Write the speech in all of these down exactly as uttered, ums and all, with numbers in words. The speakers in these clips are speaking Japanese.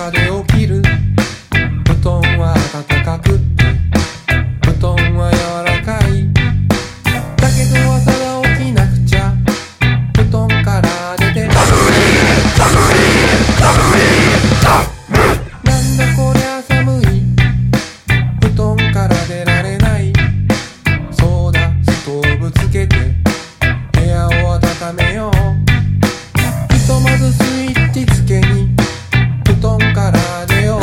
中で起きる。布団は暖かくって布団は柔らかい。だけど朝が起きなくちゃ布団から出てなんだこりゃ寒い。布団から出られない。そうだストーブつけて部屋を温めよう。ひとまずスイッチつけに布団から出よう。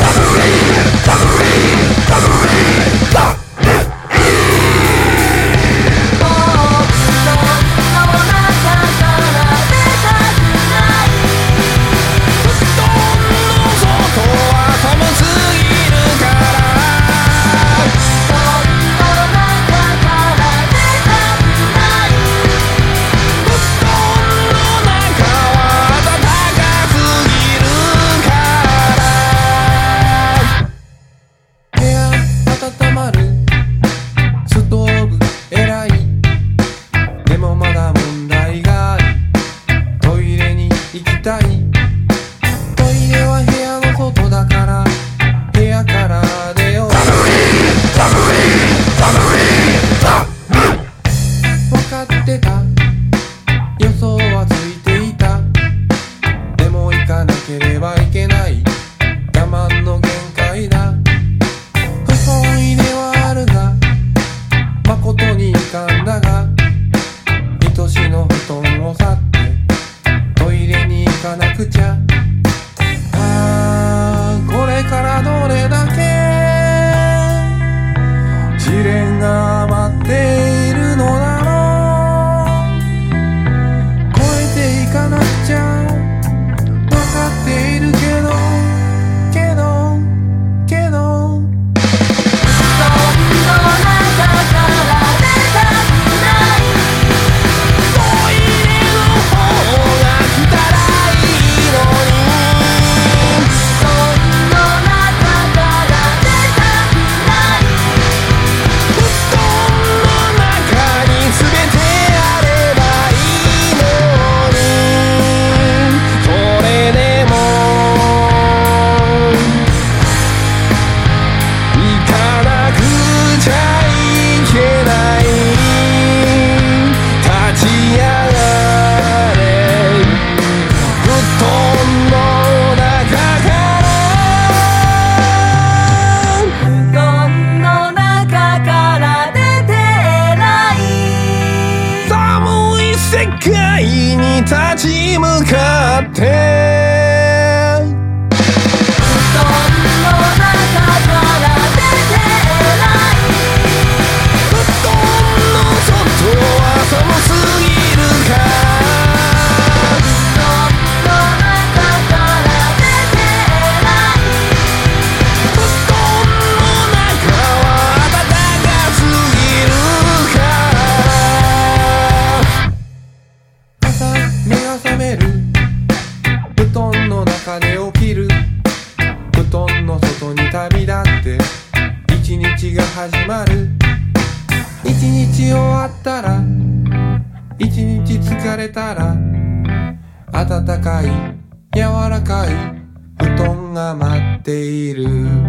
立ち向かって旅立って一日が始まる。一日終わったら一日疲れたら暖かい柔らかい布団が待っている。